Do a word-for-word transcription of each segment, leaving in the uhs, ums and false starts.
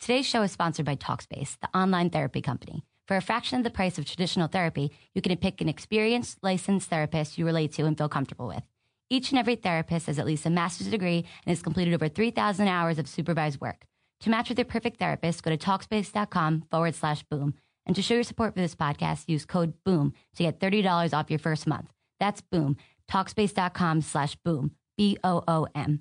Today's show is sponsored by Talkspace, the online therapy company. For a fraction of the price of traditional therapy, you can pick an experienced, licensed therapist you relate to and feel comfortable with. Each and every therapist has at least a master's degree and has completed over three thousand hours of supervised work. To match with your perfect therapist, go to Talkspace.com forward slash boom. And to show your support for this podcast, use code BOOM to get thirty dollars off your first month. That's BOOM. Talkspace.com slash boom. B O O M.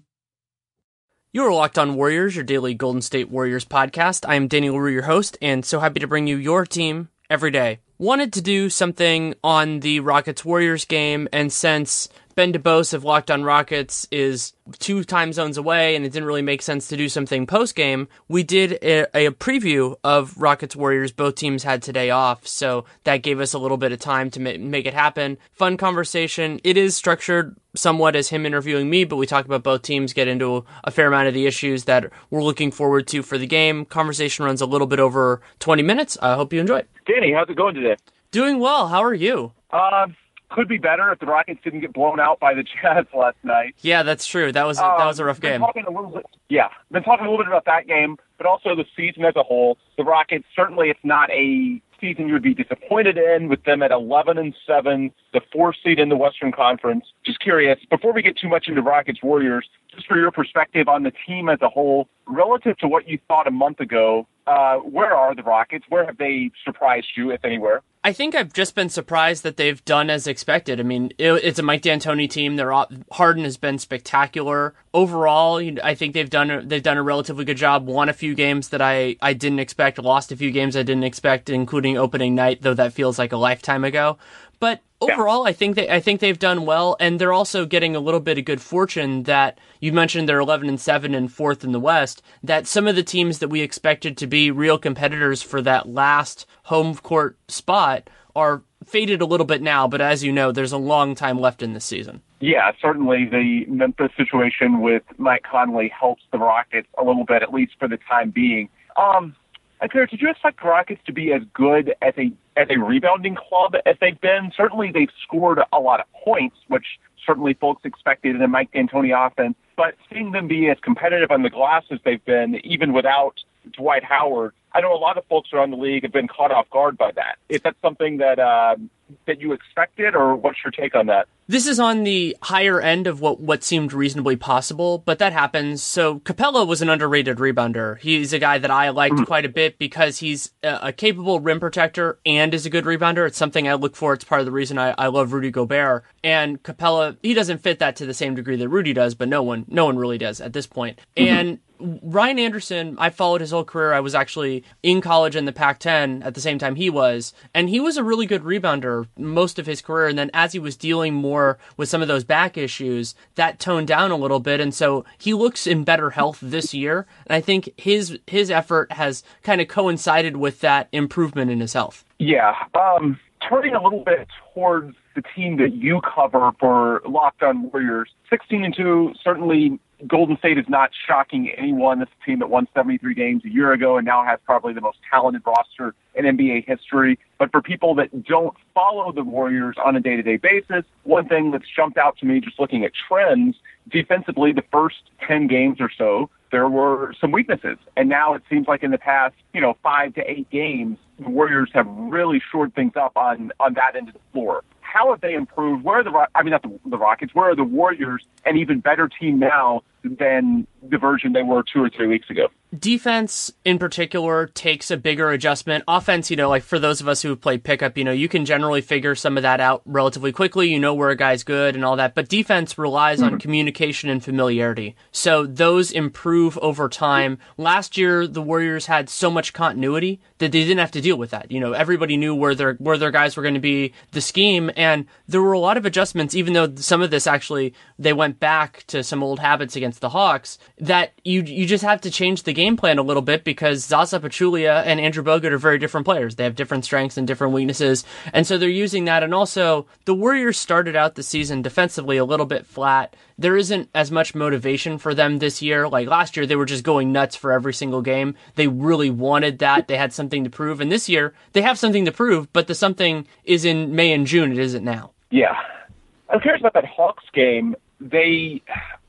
You are Locked On Warriors, your daily Golden State Warriors podcast. I am Danny LaRue, your host, and so happy to bring you your team every day. Wanted to do something on the Rockets-Warriors game, and since Ben DuBose of Locked On Rockets is two time zones away and it didn't really make sense to do something post-game, we did a, a preview of Rockets-Warriors. Both teams had today off, so that gave us a little bit of time to ma- make it happen. Fun conversation. It is structured somewhat as him interviewing me, but we talk about both teams, get into a fair amount of the issues that we're looking forward to for the game. Conversation runs a little bit over twenty minutes. I hope you enjoy it. Danny, how's it going today? Doing well. How are you? Uh, could be better if the Rockets didn't get blown out by the Jazz last night. Yeah, that's true. That was a, um, that was a rough been game. Talking a little bit, yeah, been talking a little bit about that game, but also the season as a whole. The Rockets, certainly it's not a season you would be disappointed in, with them at eleven and seven, the fourth seed in the Western Conference. Just curious, before we get too much into Rockets Warriors, just for your perspective on the team as a whole, relative to what you thought a month ago, uh, where are the Rockets? Where have they surprised you, if anywhere? I think I've just been surprised that they've done as expected. I mean, it, it's a Mike D'Antoni team. Their Harden has been spectacular. Overall, I think they've done a, they've done a relatively good job. Won a few games that I, I didn't expect. Lost a few games I didn't expect, including opening night, though that feels like a lifetime ago. But overall, yeah. I think they I think they've done well, and they're also getting a little bit of good fortune that you mentioned they're eleven and seven and fourth in the West. That some of the teams that we expected to be real competitors for that last home court spot are faded a little bit now. But as you know, there's a long time left in this season. Yeah, certainly the Memphis situation with Mike Conley helps the Rockets a little bit, at least for the time being. Um, I'm curious, did you expect the Rockets to be as good as a as a rebounding club as they've been? Certainly they've scored a lot of points, which certainly folks expected in a Mike D'Antoni offense. But seeing them be as competitive on the glass as they've been, even without Dwight Howard, I know a lot of folks around the league have been caught off guard by that. Is that something that uh, that you expected, or what's your take on that? This is on the higher end of what, what seemed reasonably possible, but that happens. So Capella was an underrated rebounder. He's a guy that I liked mm-hmm. quite a bit because he's a, a capable rim protector and is a good rebounder. It's something I look for. It's part of the reason I, I love Rudy Gobert. And Capella, he doesn't fit that to the same degree that Rudy does, but no one no one really does at this point. Mm-hmm. And Ryan Anderson, I followed his whole career. I was actually in college in the Pac ten at the same time he was, and he was a really good rebounder most of his career. And then as he was dealing more with some of those back issues, that toned down a little bit. And so he looks in better health this year. And I think his his effort has kind of coincided with that improvement in his health. Yeah. Um, turning a little bit towards the team that you cover for Locked On Warriors, sixteen and two, certainly Golden State is not shocking anyone. This is a team that won seventy-three games a year ago and now has probably the most talented roster in N B A history. But for people that don't follow the Warriors on a day-to-day basis, one thing that's jumped out to me just looking at trends, defensively, the first ten games or so, there were some weaknesses. And now it seems like in the past, you know, five to eight games, the Warriors have really shored things up on, on that end of the floor. How have they improved? Where are the, I mean, not the, the Rockets, where are the Warriors an even better team now than the version they were two or three weeks ago? Defense, in particular, takes a bigger adjustment. Offense, you know, like for those of us who have played pickup, you know, you can generally figure some of that out relatively quickly. You know where a guy's good and all that. But defense relies mm-hmm. on communication and familiarity. So those improve over time. Last year, the Warriors had so much continuity that they didn't have to deal with that. You know, everybody knew where their where their guys were going to be, the scheme, and there were a lot of adjustments, even though some of this actually, they went back to some old habits against the Hawks, that you you just have to change the game plan a little bit because Zaza Pachulia and Andrew Bogut are very different players. They have different strengths and different weaknesses, and so they're using that. And also, the Warriors started out the season defensively a little bit flat. There isn't as much motivation for them this year. Like last year, they were just going nuts for every single game. They really wanted that. They had something to prove. And this year, they have something to prove, but the something is in May and June. It isn't now. Yeah. I'm curious about that Hawks game. They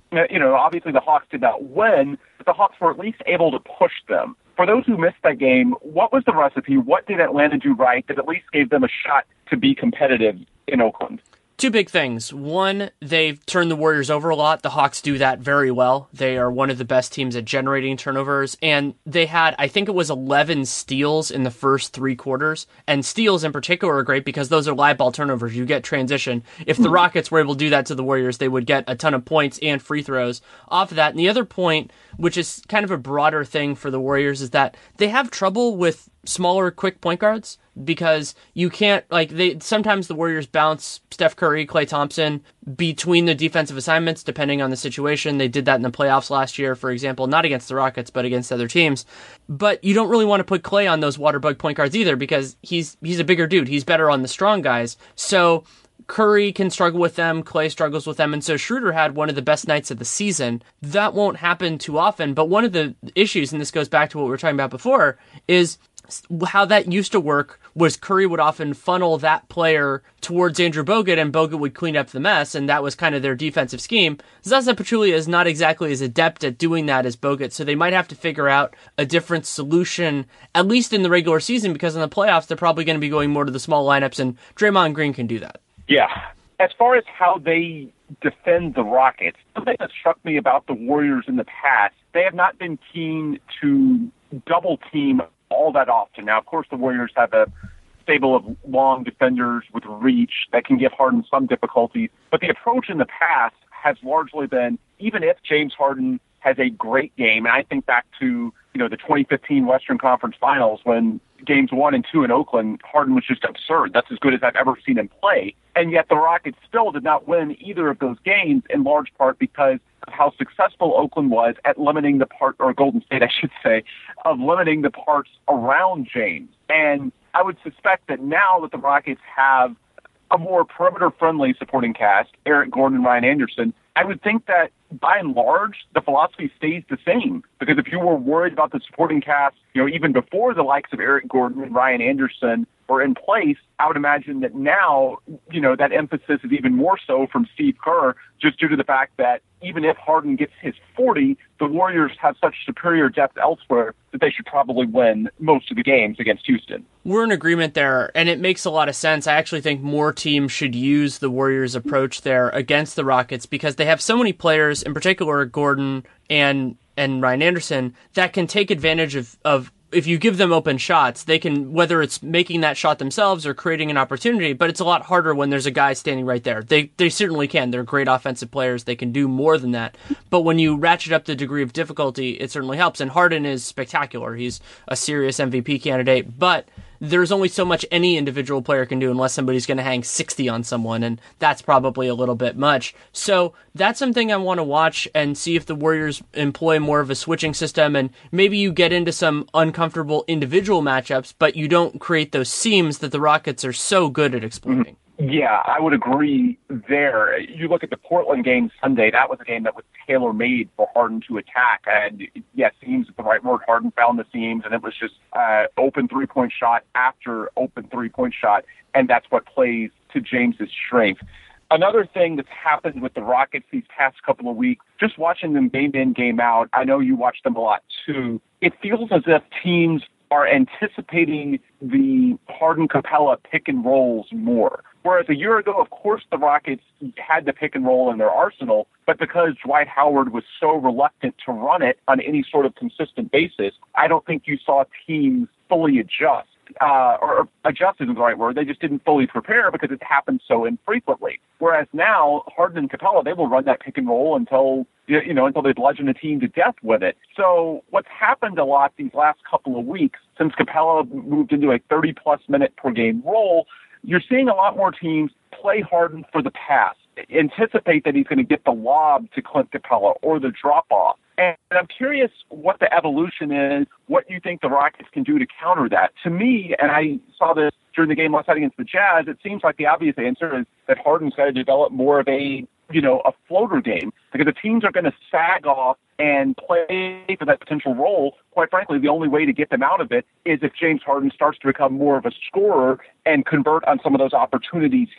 You know, obviously the Hawks did not win, but the Hawks were at least able to push them. For those who missed that game, what was the recipe? What did Atlanta do right that at least gave them a shot to be competitive in Oakland? Two big things. One, they've turned the Warriors over a lot. The Hawks do that very well. They are one of the best teams at generating turnovers. And they had, I think it was eleven steals in the first three quarters. And steals in particular are great because those are live ball turnovers. You get transition. If the Rockets were able to do that to the Warriors, they would get a ton of points and free throws off of that. And the other point, which is kind of a broader thing for the Warriors, is that they have trouble with smaller, quick point guards because you can't, like, they sometimes the Warriors bounce Steph Curry, Klay Thompson between the defensive assignments, depending on the situation. They did that in the playoffs last year, for example, not against the Rockets, but against other teams. But you don't really want to put Klay on those water bug point guards either because he's he's a bigger dude. He's better on the strong guys. So Curry can struggle with them, Klay struggles with them, and so Schroeder had one of the best nights of the season. That won't happen too often, but one of the issues, and this goes back to what we were talking about before, is how that used to work was Curry would often funnel that player towards Andrew Bogut, and Bogut would clean up the mess, and that was kind of their defensive scheme. Zaza Pachulia is not exactly as adept at doing that as Bogut, so they might have to figure out a different solution, at least in the regular season, because in the playoffs, they're probably going to be going more to the small lineups, and Draymond Green can do that. Yeah. As far as how they defend the Rockets, something that struck me about the Warriors in the past, they have not been keen to double team all that often. Now, of course, the Warriors have a stable of long defenders with reach that can give Harden some difficulty, but the approach in the past has largely been, even if James Harden has a great game, and I think back to, you know, the twenty fifteen Western Conference Finals when games one and two in Oakland, Harden was just absurd. That's as good as I've ever seen him play. And yet the Rockets still did not win either of those games, in large part because of how successful Oakland was at limiting the part, or Golden State, I should say, of limiting the parts around James. And I would suspect that now that the Rockets have a more perimeter-friendly supporting cast, Eric Gordon and Ryan Anderson, I would think that by and large, the philosophy stays the same. Because if you were worried about the supporting cast, you know, even before the likes of Eric Gordon and Ryan Anderson were in place, I would imagine that now, you know, that emphasis is even more so from Steve Kerr, just due to the fact that even if Harden gets his forty, the Warriors have such superior depth elsewhere that they should probably win most of the games against Houston. We're in agreement there, and it makes a lot of sense. I actually think more teams should use the Warriors' approach there against the Rockets because they have so many players, in particular Gordon and and Ryan Anderson, that can take advantage of, of if you give them open shots, they can, whether it's making that shot themselves or creating an opportunity, but it's a lot harder when there's a guy standing right there. They they certainly can. They're great offensive players. They can do more than that. But when you ratchet up the degree of difficulty, it certainly helps. And Harden is spectacular. He's a serious M V P candidate, but there's only so much any individual player can do unless somebody's going to hang sixty on someone, and that's probably a little bit much. So that's something I want to watch and see if the Warriors employ more of a switching system, and maybe you get into some uncomfortable individual matchups, but you don't create those seams that the Rockets are so good at exploiting. Mm-hmm. Yeah, I would agree there. You look at the Portland game Sunday, that was a game that was tailor-made for Harden to attack. And yes, seams is the right word. Harden found the seams, and it was just uh, open three-point shot after open three-point shot, and that's what plays to James's strength. Another thing that's happened with the Rockets these past couple of weeks, just watching them game in, game out, I know you watch them a lot too, it feels as if teams are anticipating the Harden-Capella pick and rolls more. Whereas a year ago, of course, the Rockets had the pick and roll in their arsenal, but because Dwight Howard was so reluctant to run it on any sort of consistent basis, I don't think you saw teams fully adjust. Uh, or adjust isn't the right word. They just didn't fully prepare because it happened so infrequently. Whereas now, Harden and Capella, they will run that pick and roll until, you know, until they bludgeon a team to death with it. So what's happened a lot these last couple of weeks, since Capella moved into a thirty-plus minute per game role, you're seeing a lot more teams play Harden for the pass, anticipate that he's going to get the lob to Clint Capella or the drop-off. And I'm curious what the evolution is, what you think the Rockets can do to counter that. To me, and I saw this during the game last night against the Jazz, it seems like the obvious answer is that Harden's got to develop more of a, you know, a floater game, because the teams are going to sag off and play for that potential role. Quite frankly, the only way to get them out of it is if James Harden starts to become more of a scorer and convert on some of those opportunities himself.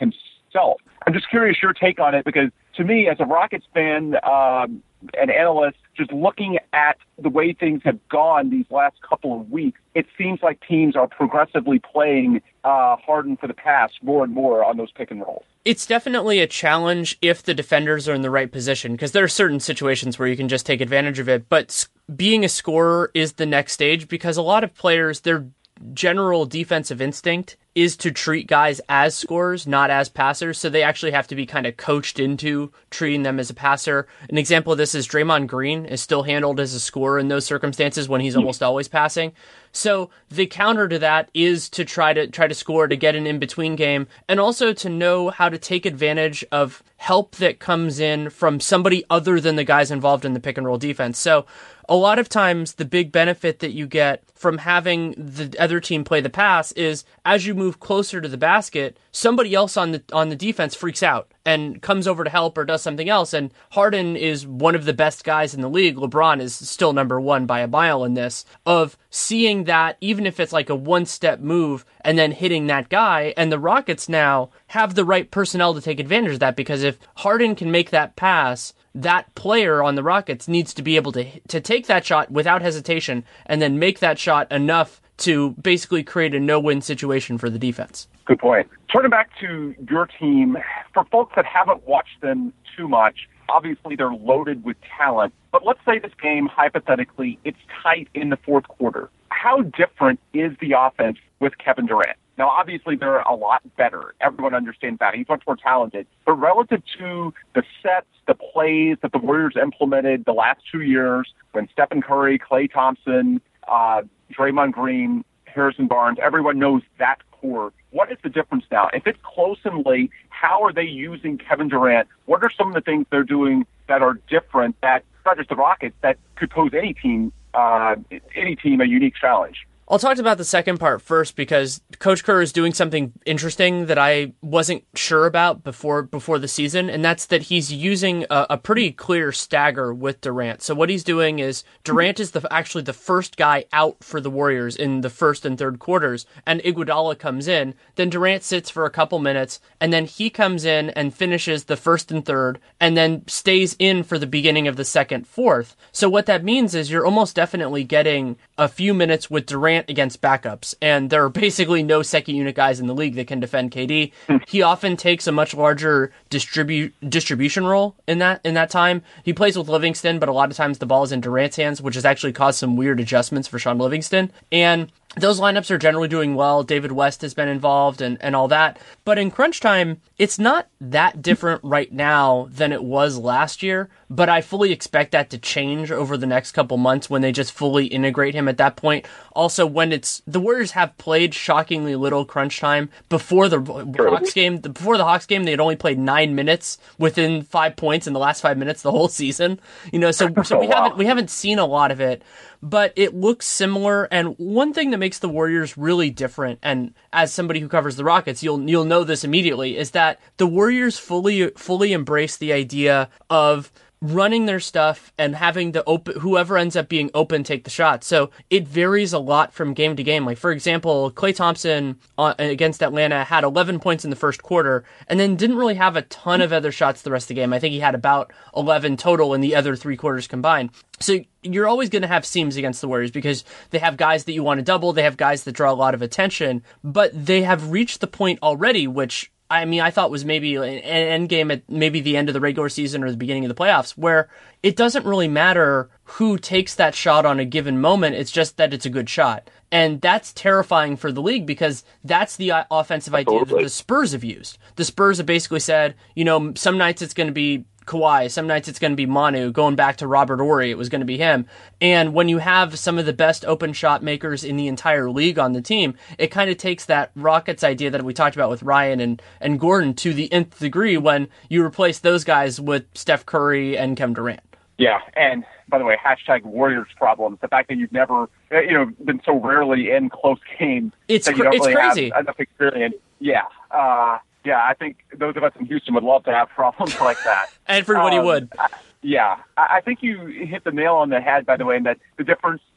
itself. I'm just curious your take on it, because to me, as a Rockets fan, um, an analyst, just looking at the way things have gone these last couple of weeks, it seems like teams are progressively playing uh, Harden for the pass more and more on those pick and rolls. It's definitely a challenge if the defenders are in the right position, because there are certain situations where you can just take advantage of it. But being a scorer is the next stage, because a lot of players, their general defensive instinct is to treat guys as scorers, not as passers. So they actually have to be kind of coached into treating them as a passer. An example of this is Draymond Green is still handled as a scorer in those circumstances when he's almost always passing. So the counter to that is to try to try to score, to get an in-between game, and also to know how to take advantage of help that comes in from somebody other than the guys involved in the pick and roll defense. So a lot of times the big benefit that you get from having the other team play the pass is as you move closer to the basket, somebody else on the on the defense freaks out and comes over to help or does something else. And Harden is one of the best guys in the league. LeBron is still number one by a mile in this, of seeing that even if it's like a one-step move and then hitting that guy. And the Rockets now have the right personnel to take advantage of that, because if Harden can make that pass, that player on the Rockets needs to be able to to take that shot without hesitation and then make that shot enough to basically create a no-win situation for the defense. Good point. Turning back to your team, for folks that haven't watched them too much, obviously they're loaded with talent, but let's say this game, hypothetically, it's tight in the fourth quarter. How different is the offense with Kevin Durant? Now, obviously, they're a lot better. Everyone understands that. He's much more talented. But relative to the sets, the plays that the Warriors implemented the last two years, when Stephen Curry, Klay Thompson, uh, Draymond Green, Harrison Barnes, everyone knows that core. What is the difference now? If it's close and late, how are they using Kevin Durant? What are some of the things they're doing that are different, that not just the Rockets, that could pose any team, uh, any team a unique challenge? I'll talk about the second part first, because Coach Kerr is doing something interesting that I wasn't sure about before before the season, and that's that he's using a, a pretty clear stagger with Durant. So what he's doing is Durant is the actually the first guy out for the Warriors in the first and third quarters, and Iguodala comes in. Then Durant sits for a couple minutes, and then he comes in and finishes the first and third, and then stays in for the beginning of the second, fourth. So what that means is you're almost definitely getting a few minutes with Durant against backups, and there are basically no second unit guys in the league that can defend K D. He often takes a much larger distribute distribution role in that in that time. He plays with Livingston, but a lot of times the ball is in Durant's hands, which has actually caused some weird adjustments for Sean Livingston. And those lineups are generally doing well. David West has been involved and, and all that. But in crunch time, it's not that different right now than it was last year. But I fully expect that to change over the next couple months when they just fully integrate him at that point. Also, when it's the Warriors have played shockingly little crunch time before the Hawks game. Before the Hawks game, they had only played nine minutes within five points in the last five minutes the whole season. You know, so so we oh, wow. haven't we haven't seen a lot of it. But it looks similar, and one thing that makes the Warriors really different, and as somebody who covers the Rockets, you'll you'll know this immediately, is that the Warriors fully fully embrace the idea of running their stuff and having the open, whoever ends up being open take the shot. So it varies a lot from game to game. Like, for example, Klay Thompson uh, against Atlanta had eleven points in the first quarter and then didn't really have a ton of other shots the rest of the game. I think he had about eleven total in the other three quarters combined. So you're always going to have seams against the Warriors because they have guys that you want to double. They have guys that draw a lot of attention, but they have reached the point already, which I mean, I thought was maybe an end game at maybe the end of the regular season or the beginning of the playoffs, where it doesn't really matter who takes that shot on a given moment. It's just that it's a good shot. And that's terrifying for the league because that's the offensive idea that the Spurs have used. The Spurs have basically said, you know, some nights it's going to be Kawhi, some nights it's going to be Manu. Going back to Robert Horry, it was going to be him. And when you have some of the best open shot makers in the entire league on the team, it kind of takes that Rockets idea that we talked about with Ryan and, and Gordon to the nth degree when you replace those guys with Steph Curry and Kevin Durant. Yeah, and by the way, hashtag Warriors problems. The fact that you've never, you know, been so rarely in close games. It's that you cr- don't it's really crazy. Have enough experience. Yeah. Uh, Yeah, I think those of us in Houston would love to have problems like that. Everybody um, would. I, yeah, I, I think you hit the nail on the head, by the way, in that the difference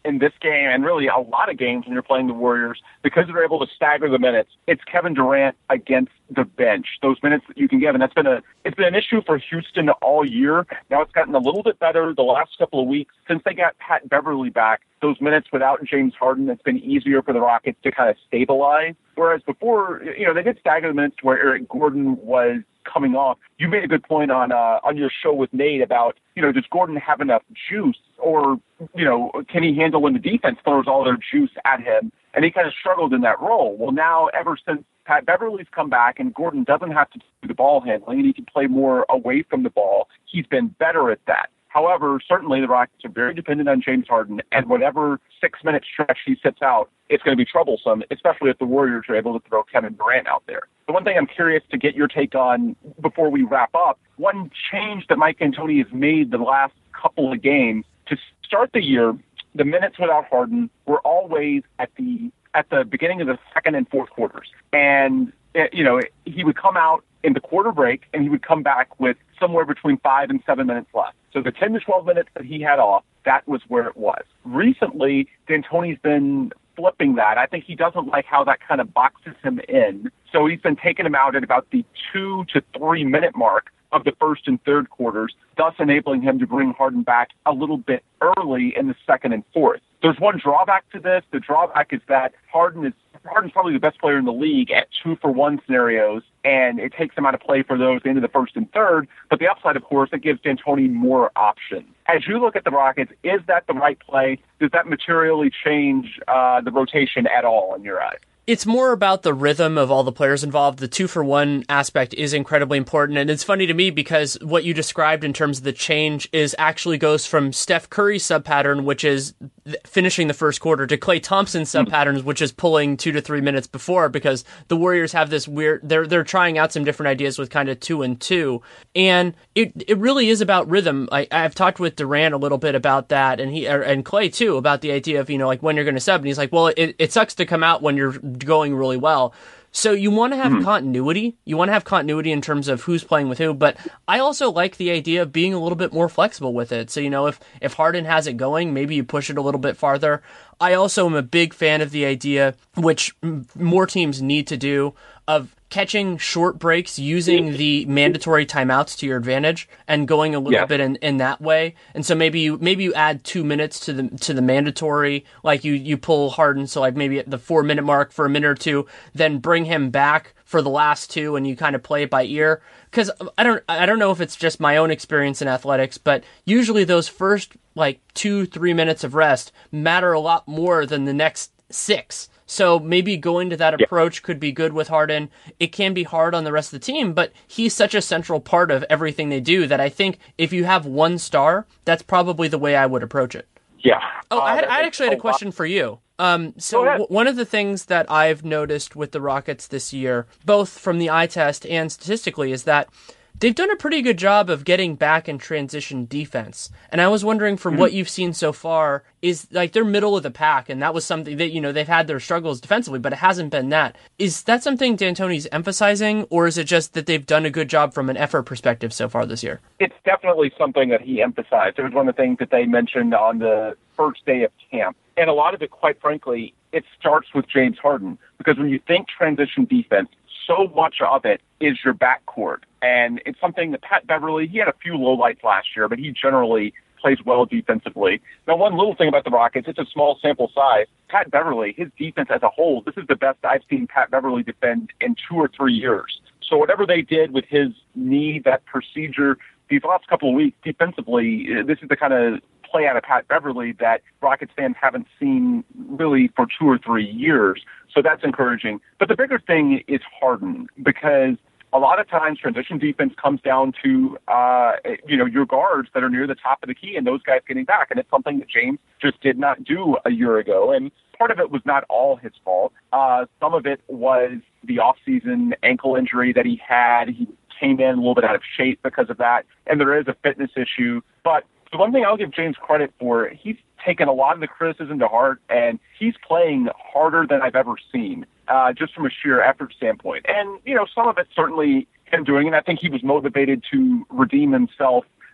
in this game and really a lot of games when you're playing the Warriors, because they're able to stagger the minutes, it's Kevin Durant against the bench, those minutes that you can give. And that's been a, it's been an issue for Houston all year. Now it's gotten a little bit better the last couple of weeks since they got Pat Beverly back. Those minutes without James Harden, it's been easier for the Rockets to kind of stabilize. Whereas before, you know, they did stagger the minutes where Eric Gordon was coming off. You made a good point on uh, on your show with Nate about, you know, does Gordon have enough juice, or, you know, can he handle when the defense throws all their juice at him? And he kind of struggled in that role. Well, now ever since Pat Beverly's come back and Gordon doesn't have to do the ball handling and he can play more away from the ball, he's been better at that. However, certainly the Rockets are very dependent on James Harden, and whatever six-minute stretch he sits out, it's going to be troublesome, especially if the Warriors are able to throw Kevin Durant out there. The one thing I'm curious to get your take on before we wrap up, one change that Mike D'Antoni has made the last couple of games, to start the year, the minutes without Harden were always at the at the beginning of the second and fourth quarters. And, you know, he would come out in the quarter break, and he would come back with somewhere between five and seven minutes left. So the ten to twelve minutes that he had off, that was where it was. Recently, D'Antoni's been flipping that. I think he doesn't like how that kind of boxes him in. So he's been taking him out at about the two to three minute mark of the first and third quarters, thus enabling him to bring Harden back a little bit early in the second and fourth. There's one drawback to this. The drawback is that Harden is Harden's probably the best player in the league at two for one scenarios, and it takes him out of play for those into the first and third. But the upside, of course, it gives D'Antoni more options. As you look at the Rockets, is that the right play? Does that materially change uh, the rotation at all in your eyes? It's more about the rhythm of all the players involved. The two for one aspect is incredibly important. And it's funny to me because what you described in terms of the change is actually goes from Steph Curry's sub pattern, which is finishing the first quarter, to Klay Thompson's sub patterns, which is pulling two to three minutes before, because the Warriors have this weird, they're, they're trying out some different ideas with kind of two and two. And it, it really is about rhythm. I, I've talked with Durant a little bit about that, and he, and Klay too, about the idea of, you know, like when you're going to sub. And he's like, well, it, it sucks to come out when you're going really well. So you want to have mm-hmm. continuity. You want to have continuity in terms of who's playing with who. But I also like the idea of being a little bit more flexible with it. So, you know, if, if Harden has it going, maybe you push it a little bit farther. I also am a big fan of the idea, which m- more teams need to do, of catching short breaks using the mandatory timeouts to your advantage and going a little yeah. bit in, in that way. And so maybe you maybe you add two minutes to the to the mandatory, like you, you pull Harden, so like maybe at the four minute mark for a minute or two, then bring him back for the last two, and you kind of play it by ear. Because I don't I don't know if it's just my own experience in athletics, but usually those first like two, three minutes of rest matter a lot more than the next six. So maybe going to that approach could be good with Harden. It can be hard on the rest of the team, but he's such a central part of everything they do that I think if you have one star, that's probably the way I would approach it. Yeah. Oh, uh, I, had, I actually had a question for you. Um, so w- one of the things that I've noticed with the Rockets this year, both from the eye test and statistically, is that they've done a pretty good job of getting back in transition defense. And I was wondering, from mm-hmm. what you've seen so far, is like they're middle of the pack, and that was something that, you know, they've had their struggles defensively, but it hasn't been that. Is that something D'Antoni's emphasizing, or is it just that they've done a good job from an effort perspective so far this year? It's definitely something that he emphasized. It was one of the things that they mentioned on the first day of camp. And a lot of it, quite frankly, it starts with James Harden, because when you think transition defense, so much of it is your backcourt. And it's something that Pat Beverly, he had a few lowlights last year, but he generally plays well defensively. Now, one little thing about the Rockets, it's a small sample size. Pat Beverly, his defense as a whole, this is the best I've seen Pat Beverly defend in two or three years. So whatever they did with his knee, that procedure, these last couple of weeks defensively, this is the kind of play out of Pat Beverly that Rockets fans haven't seen really for two or three years. So that's encouraging. But the bigger thing is Harden, because a lot of times transition defense comes down to, uh, you know, your guards that are near the top of the key and those guys getting back. And it's something that James just did not do a year ago. And part of it was not all his fault. Uh, some of it was the offseason ankle injury that he had. He came in a little bit out of shape because of that. And there is a fitness issue. But the one thing I'll give James credit for, he's taken a lot of the criticism to heart, and he's playing harder than I've ever seen, uh, just from a sheer effort standpoint. And, you know, some of it's certainly him doing it. I think he was motivated to redeem himself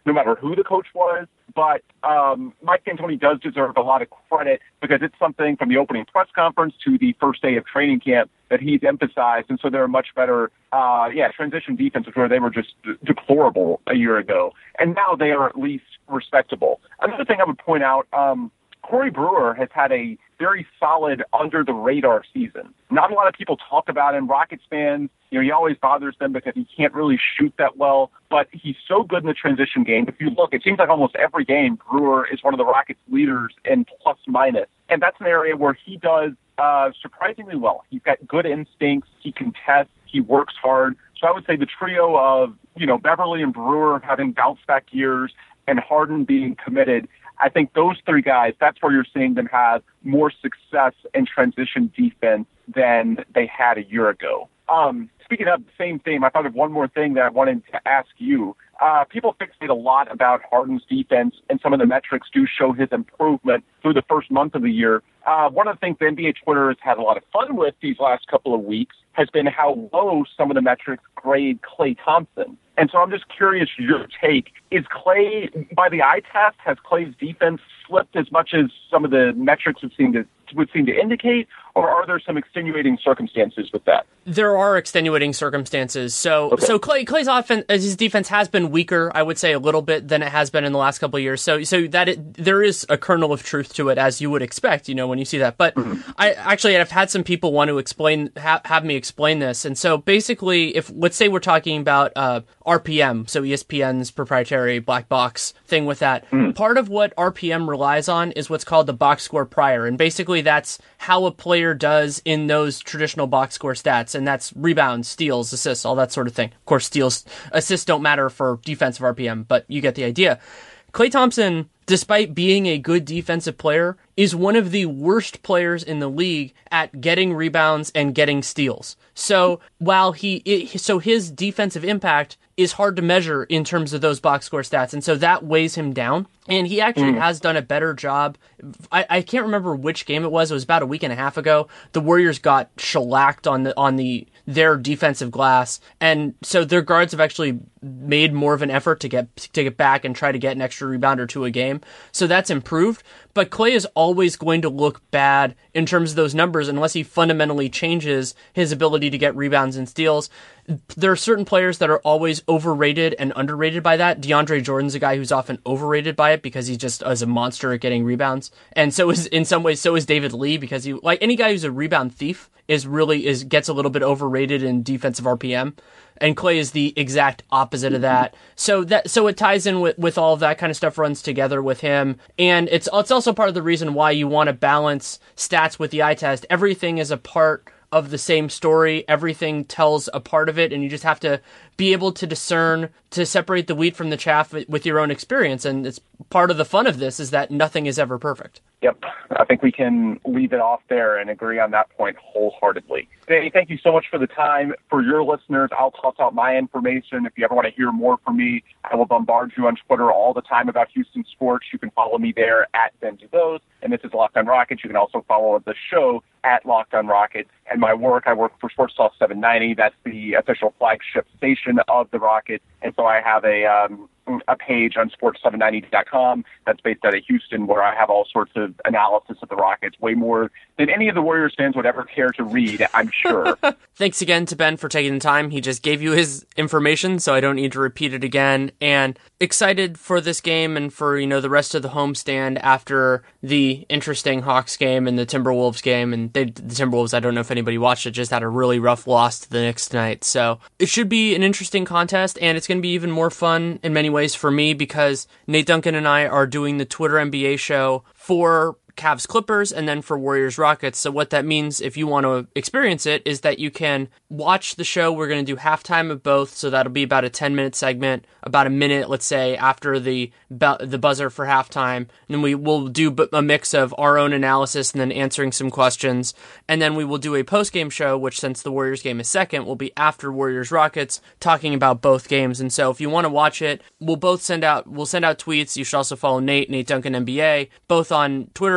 no matter who the coach was. But um, Mike D'Antoni does deserve a lot of credit because it's something from the opening press conference to the first day of training camp that he's emphasized. And so they're a much better, uh, yeah, transition defenses where they were just d- deplorable a year ago. And now they are at least respectable. Another thing I would point out, um, Corey Brewer has had a very solid under-the-radar season. Not a lot of people talk about him. Rockets fans, you know, he always bothers them because he can't really shoot that well, but he's so good in the transition game. If you look, it seems like almost every game, Brewer is one of the Rockets' leaders in plus-minus, and that's an area where he does uh, surprisingly well. He's got good instincts. He contests. He works hard. So I would say the trio of, you know, Beverly and Brewer having bounce-back years and Harden being committed, I think those three guys, that's where you're seeing them have more success in transition defense than they had a year ago. Um, speaking of the same theme, I thought of one more thing that I wanted to ask you. Uh, people fixate a lot about Harden's defense, and some of the metrics do show his improvement through the first month of the year. Uh, one of the things the N B A Twitter has had a lot of fun with these last couple of weeks has been how low some of the metrics grade Klay Thompson. And so I'm just curious your take. Is Klay, by the eye test, has Klay's defense slipped as much as some of the metrics would seem to would seem to indicate, or are there some extenuating circumstances with that? There are extenuating circumstances. So, okay. so Klay, Klay's offense, his defense has been weaker, I would say, a little bit than it has been in the last couple of years. So, so that it, there is a kernel of truth to it, as you would expect, you know, when you see that. But mm-hmm. I actually, I've had some people want to explain, ha- have me explain this. And so, basically, if let's say we're talking about uh, R P M, so E S P N's proprietary black box thing with that, mm. part of what R P M relies on is what's called the box score prior, and basically that's how a player does in those traditional box score stats, and that's rebounds, steals, assists, all that sort of thing. Of course, steals, assists don't matter for defensive R P M, but you get the idea. Klay Thompson, despite being a good defensive player, is one of the worst players in the league at getting rebounds and getting steals. So while he, it, so his defensive impact is hard to measure in terms of those box score stats, and so that weighs him down. And he actually mm. has done a better job. I, I can't remember which game it was. It was about a week and a half ago. The Warriors got shellacked on the on the their defensive glass, and so their guards have actually made more of an effort to get to get back and try to get an extra rebound or two a game. So that's improved. But Klay is always going to look bad in terms of those numbers unless he fundamentally changes his ability to get rebounds and steals. There are certain players that are always overrated and underrated by that. DeAndre Jordan's a guy who's often overrated by it because he just is a monster at getting rebounds. And so is, in some ways, so is David Lee, because he, like any guy who's a rebound thief is really, is, gets a little bit overrated in defensive R P M. And Klay is the exact opposite of that. So that, so it ties in with, with all of that kind of stuff, runs together with him. And it's, it's also part of the reason why you want to balance stats with the eye test. Everything is a part of the same story. Everything tells a part of it, and you just have to be able to discern, to separate the wheat from the chaff with your own experience. And it's part of the fun of this is that nothing is ever perfect. Yep. I think we can leave it off there and agree on that point wholeheartedly. Danny, thank you so much for the time. For your listeners, I'll toss out my information. If you ever want to hear more from me, I will bombard you on Twitter all the time about Houston sports. You can follow me there at Ben DuBose. And this is Locked on Rockets. You can also follow the show at Locked on Rockets. And my work, I work for Sports Talk seven ninety. That's the official flagship station of the Rockets. And so I have a um, a page on sports seven ninety dot com that's based out of Houston, where I have all sorts of analysis of the Rockets, way more than any of the Warriors fans would ever care to read, I'm sure. Thanks again to Ben for taking the time. He just gave you his information, so I don't need to repeat it again. And excited for this game and for, you know, the rest of the homestand after the interesting Hawks game and the Timberwolves game. And they, the Timberwolves, I don't know if anybody watched it, just had a really rough loss to the Knicks tonight. So it should be an interesting contest, and it's going to be even more fun in many ways for me because Nate Duncan and I are doing the Twitter N B A show for Cavs Clippers and then for Warriors Rockets. So what that means, if you want to experience it, is that you can watch the show. We're going to do halftime of both, so that'll be about a ten minute segment, about a minute, let's say, after the the buzzer for halftime. And then we will do a mix of our own analysis and then answering some questions. And then we will do a post game show, which, since the Warriors game is second, will be after Warriors Rockets, talking about both games. And so if you want to watch it, we'll both send out we'll send out tweets. You should also follow Nate, Nate Duncan N B A, both on Twitter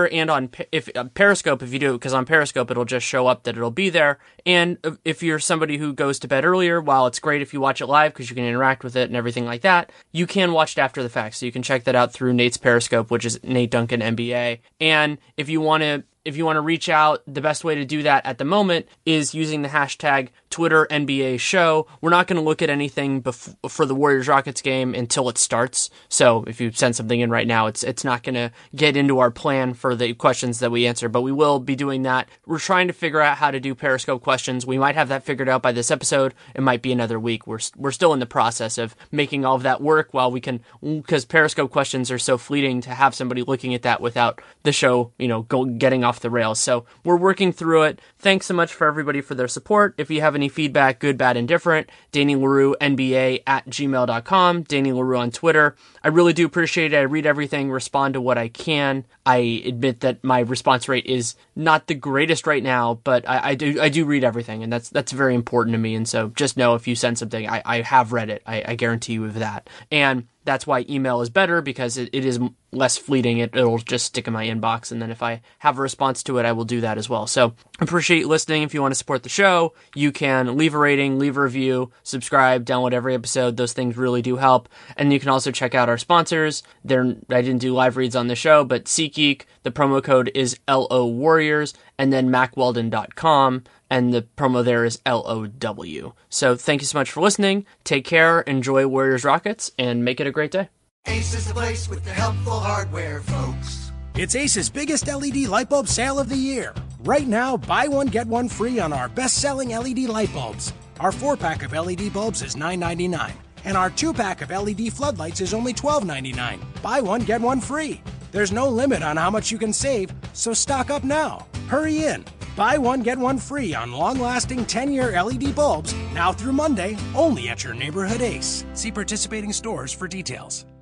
and on if uh, Periscope if you do, because on Periscope it'll just show up that it'll be there. And if you're somebody who goes to bed earlier, while it's great if you watch it live because you can interact with it and everything like that, you can watch it after the fact. So you can check that out through Nate's Periscope, which is Nate Duncan N B A. And if you want to If you want to reach out, the best way to do that at the moment is using the hashtag Twitter N B A show. We're not going to look at anything bef- for the Warriors-Rockets game until it starts. So if you send something in right now, it's it's not going to get into our plan for the questions that we answer, but we will be doing that. We're trying to figure out how to do Periscope questions. We might have that figured out by this episode. It might be another week. We're we're still in the process of making all of that work while we can, because Periscope questions are so fleeting, to have somebody looking at that without the show, you know, go, getting off the rails. So we're working through it. Thanks so much for everybody for their support. If you have any feedback, good, bad, indifferent, Danny Leroux, N B A at gmail dot com, Danny Leroux on Twitter. I really do appreciate it. I read everything, respond to what I can. I admit that my response rate is not the greatest right now, but I, I do I do read everything, and that's that's very important to me. And so just know if you send something, I, I have read it. I, I guarantee you of that. And that's why email is better, because it, it is less fleeting. It, it'll just stick in my inbox, and then if I have a response to it, I will do that as well. So appreciate you listening. If you want to support the show, you can leave a rating, leave a review, subscribe, download every episode. Those things really do help. And you can also check out our sponsors. They're, I didn't do live reads on the show, but SeatGeek, the promo code is L O Warriors, and then Mack Weldon dot com. And the promo there is L O W. So thank you so much for listening. Take care, enjoy Warriors Rockets, and make it a great day. Ace is the place with the helpful hardware, folks. It's Ace's biggest L E D light bulb sale of the year. Right now, buy one, get one free on our best-selling L E D light bulbs. Our four-pack of L E D bulbs is nine ninety-nine, and our two-pack of L E D floodlights is only twelve ninety-nine. Buy one, get one free. There's no limit on how much you can save, so stock up now. Hurry in. Buy one, get one free on long-lasting ten-year L E D bulbs, now through Monday, only at your neighborhood Ace. See participating stores for details.